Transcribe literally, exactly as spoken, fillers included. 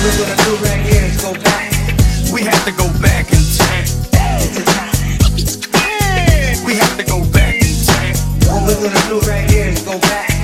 we're gonna do right here is go back. We have to go back in time. It's a time. We have to go back in time. What we're gonna do right here is go back.